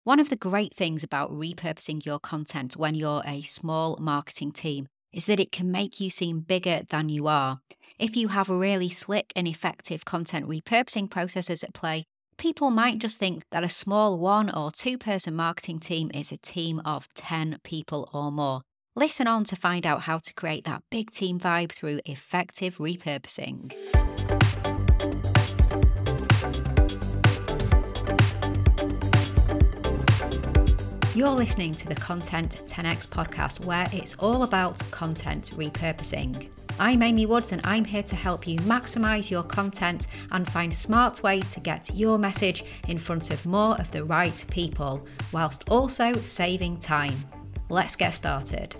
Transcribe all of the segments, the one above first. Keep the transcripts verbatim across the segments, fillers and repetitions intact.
One of the great things about repurposing your content when you're a small marketing team is that it can make you seem bigger than you are. If you have really slick and effective content repurposing processes at play, people might just think that a small one or two person marketing team is a team of ten people or more. Listen on to find out how to create that big team vibe through effective repurposing. You're listening to the Content ten X podcast, where it's all about content repurposing. I'm Amy Woods, and I'm here to help you maximize your content and find smart ways to get your message in front of more of the right people, whilst also saving time. Let's get started.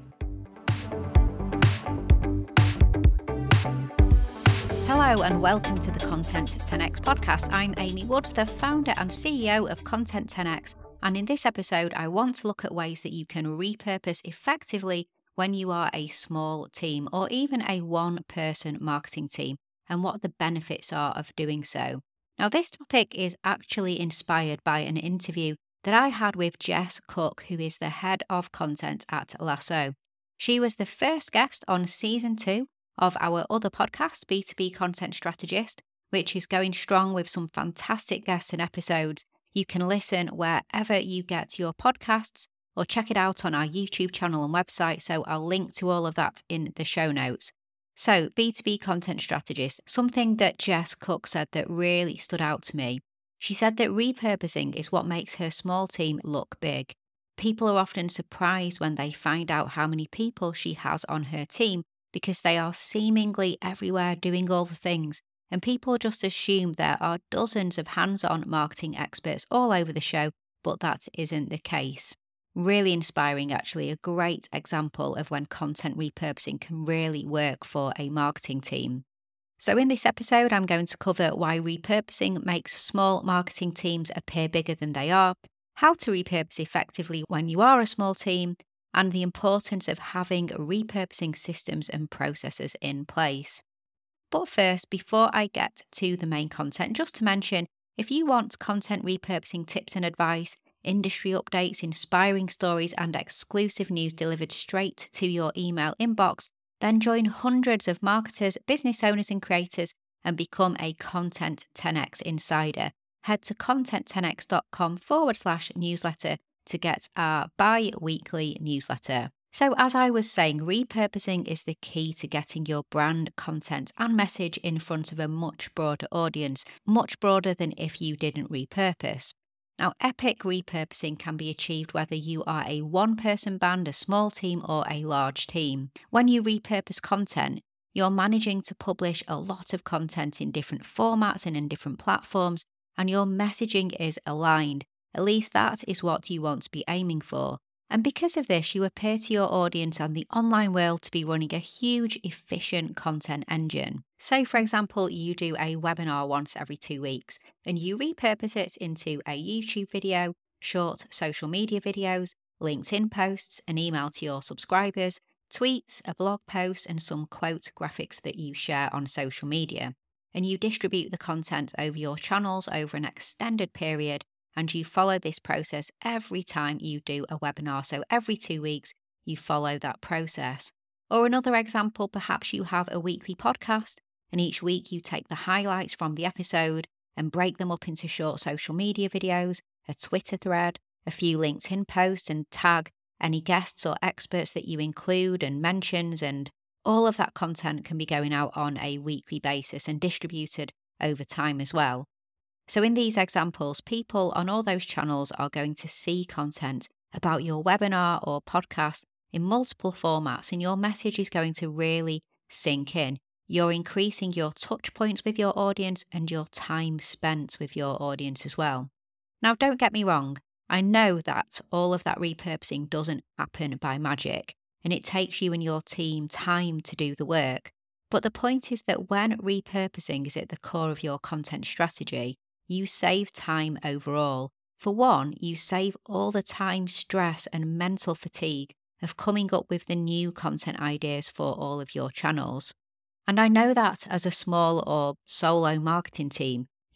Hello and welcome to the Content ten X podcast. I'm Amy Woods, the founder and C E O of Content ten X. And in this episode, I want to look at ways that you can repurpose effectively when you are a small team or even a one-person marketing team, and what the benefits are of doing so. Now, this topic is actually inspired by an interview that I had with Jess Cook, who is the head of content at Lasso. She was the first guest on season two of our other podcast, B two B Content Strategist, which is going strong with some fantastic guests and episodes. You can listen wherever you get your podcasts or check it out on our YouTube channel and website, so I'll link to all of that in the show notes. So, B two B Content Strategist, something that Jess Cook said that really stood out to me. She said that repurposing is what makes her small team look big. People are often surprised when they find out how many people she has on her team because they are seemingly everywhere doing all the things. And people just assume there are dozens of hands-on marketing experts all over the show, but that isn't the case. Really inspiring, actually, a great example of when content repurposing can really work for a marketing team. So in this episode, I'm going to cover why repurposing makes small marketing teams appear bigger than they are, how to repurpose effectively when you are a small team, and the importance of having repurposing systems and processes in place. But first, before I get to the main content, just to mention, if you want content repurposing tips and advice, industry updates, inspiring stories, and exclusive news delivered straight to your email inbox, then join hundreds of marketers, business owners, and creators and become a Content ten X insider. Head to content ten x dot com forward slash newsletter to get our bi-weekly newsletter. So as I was saying, repurposing is the key to getting your brand, content and message in front of a much broader audience, much broader than if you didn't repurpose. Now, epic repurposing can be achieved whether you are a one-person band, a small team or a large team. When you repurpose content, you're managing to publish a lot of content in different formats and in different platforms, and your messaging is aligned. At least that is what you want to be aiming for. And because of this, you appear to your audience and the online world to be running a huge, efficient content engine. Say, for example, you do a webinar once every two weeks and you repurpose it into a YouTube video, short social media videos, LinkedIn posts, an email to your subscribers, tweets, a blog post, and some quote graphics that you share on social media. And you distribute the content over your channels over an extended period. And you follow this process every time you do a webinar. So every two weeks, you follow that process. Or another example, perhaps you have a weekly podcast, and each week you take the highlights from the episode and break them up into short social media videos, a Twitter thread, a few LinkedIn posts, and tag any guests or experts that you include and mentions. And all of that content can be going out on a weekly basis and distributed over time as well. So in these examples, people on all those channels are going to see content about your webinar or podcast in multiple formats, and your message is going to really sink in. You're increasing your touch points with your audience and your time spent with your audience as well. Now, don't get me wrong. I know that all of that repurposing doesn't happen by magic, and it takes you and your team time to do the work. But the point is that when repurposing is at the core of your content strategy, you save time overall. For one, you save all the time, stress, and mental fatigue of coming up with the new content ideas for all of your channels. And I know that as a small or solo marketing team,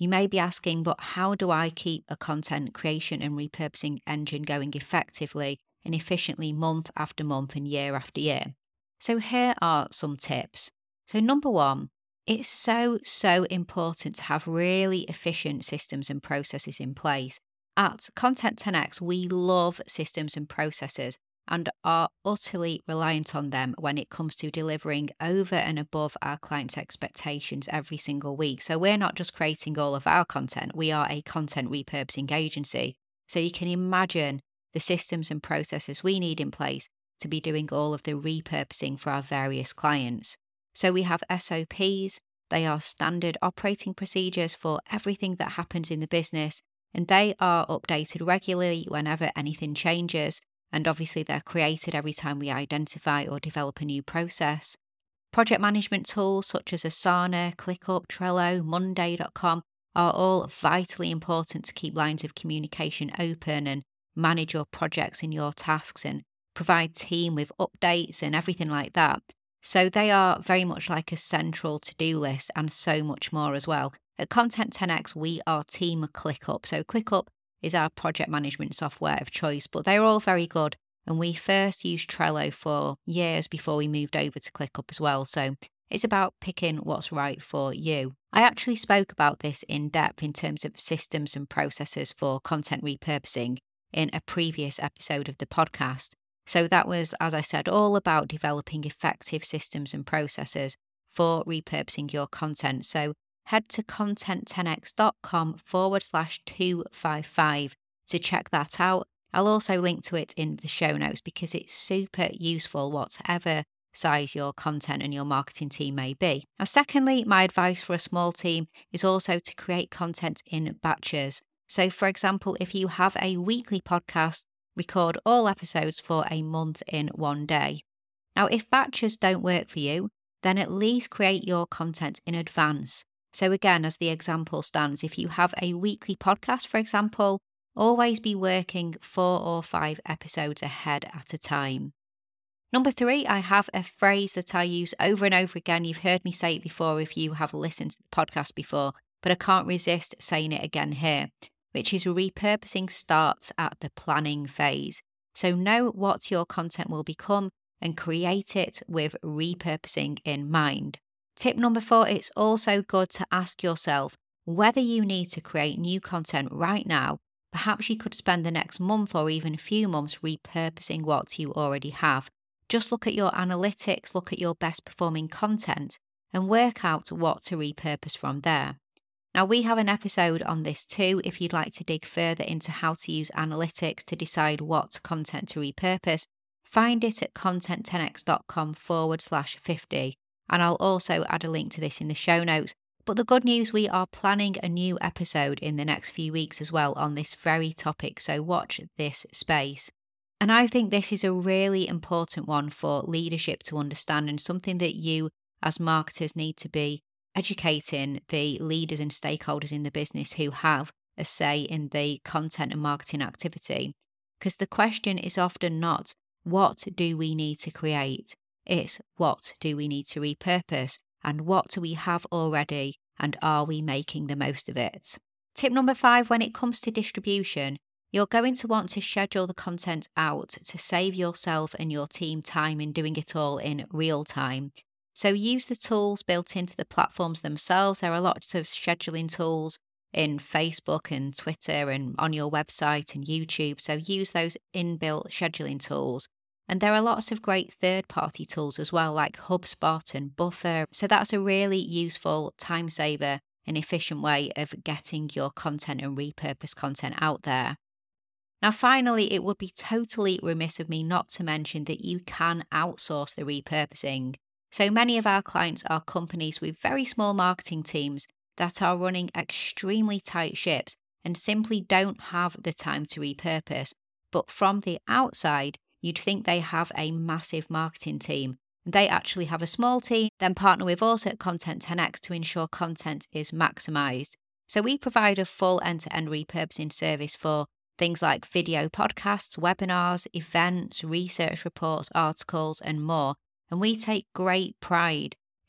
You may be asking, but how do I keep a content creation and repurposing engine going effectively and efficiently month after month and year after year? So here are some tips. So number one, it's so, so important to have really efficient systems and processes in place. At Content ten X, we love systems and processes and are utterly reliant on them when it comes to delivering over and above our clients' expectations every single week. So we're not just creating all of our content, we are a content repurposing agency. So you can imagine the systems and processes we need in place to be doing all of the repurposing for our various clients. So we have S O Ps, they are standard operating procedures for everything that happens in the business, and they are updated regularly whenever anything changes. And obviously they're created every time we identify or develop a new process. Project management tools such as Asana, ClickUp, Trello, Monday dot com are all vitally important to keep lines of communication open and manage your projects and your tasks and provide team with updates and everything like that. So they are very much like a central to-do list and so much more as well. At Content ten X, we are Team ClickUp. So ClickUp is our project management software of choice, but they're all very good. And we first used Trello for years before we moved over to ClickUp as well. So it's about picking what's right for you. I actually spoke about this in depth in terms of systems and processes for content repurposing in a previous episode of the podcast. So that was, as I said, all about developing effective systems and processes for repurposing your content. So head to content ten x dot com forward slash two five five to check that out. I'll also link to it in the show notes because it's super useful, whatever size your content and your marketing team may be. Now, secondly, my advice for a small team is also to create content in batches. So, for example, if you have a weekly podcast, record all episodes for a month in one day. Now, if batches don't work for you, then at least create your content in advance. So again, as the example stands, if you have a weekly podcast, for example, always be working four or five episodes ahead at a time. Number three, I have a phrase that I use over and over again. You've heard me say it before if you have listened to the podcast before, but I can't resist saying it again here, which is repurposing starts at the planning phase. So know what your content will become and create it with repurposing in mind. Tip number four, it's also good to ask yourself whether you need to create new content right now. Perhaps you could spend the next month or even a few months repurposing what you already have. Just look at your analytics, look at your best performing content and work out what to repurpose from there. Now, we have an episode on this too if you'd like to dig further into how to use analytics to decide what content to repurpose. Find it at content ten x dot com forward slash fifty. And I'll also add a link to this in the show notes. But the good news, we are planning a new episode in the next few weeks as well on this very topic, so watch this space. And I think this is a really important one for leadership to understand and something that you as marketers need to be educating the leaders and stakeholders in the business who have a say in the content and marketing activity. Because the question is often not, what do we need to create? It's what do we need to repurpose and what do we have already and are we making the most of it? Tip number five, when it comes to distribution, you're going to want to schedule the content out to save yourself and your team time in doing it all in real time. So use the tools built into the platforms themselves. There are lots of scheduling tools in Facebook and Twitter and on your website and YouTube. So use those inbuilt scheduling tools. And there are lots of great third-party tools as well, like HubSpot and Buffer. So that's a really useful time saver and efficient way of getting your content and repurposed content out there. Now, finally, it would be totally remiss of me not to mention that you can outsource the repurposing. So many of our clients are companies with very small marketing teams that are running extremely tight ships and simply don't have the time to repurpose. But from the outside, you'd think they have a massive marketing team. They actually have a small team, then partner with us at Content ten X to ensure content is maximised. So we provide a full end-to-end repurposing service for things like video podcasts, webinars, events, research reports, articles, and more. And we take great pride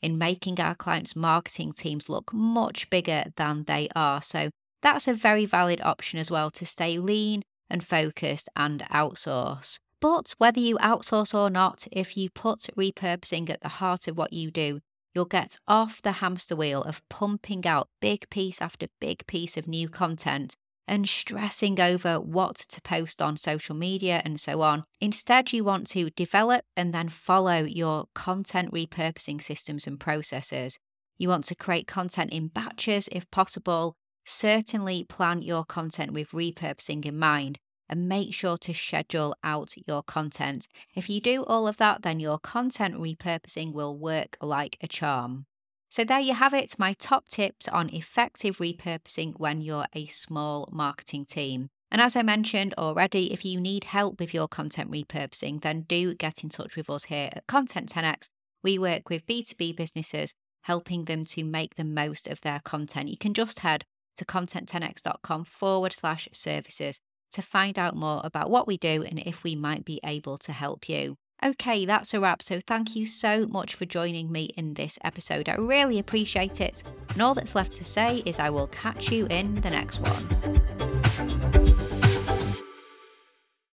in making our clients' marketing teams look much bigger than they are. So that's a very valid option as well, to stay lean and focused and outsource. But whether you outsource or not, if you put repurposing at the heart of what you do, you'll get off the hamster wheel of pumping out big piece after big piece of new content and stressing over what to post on social media and so on. Instead, you want to develop and then follow your content repurposing systems and processes. You want to create content in batches if possible. Certainly plan your content with repurposing in mind, and make sure to schedule out your content. If you do all of that, then your content repurposing will work like a charm. So there you have it, my top tips on effective repurposing when you're a small marketing team. And as I mentioned already, if you need help with your content repurposing, then do get in touch with us here at Content ten X. We work with B two B businesses, helping them to make the most of their content. You can just head to content ten x dot com forward slash services to find out more about what we do and if we might be able to help you. Okay, that's a wrap. So thank you so much for joining me in this episode. I really appreciate it. And all that's left to say is I will catch you in the next one.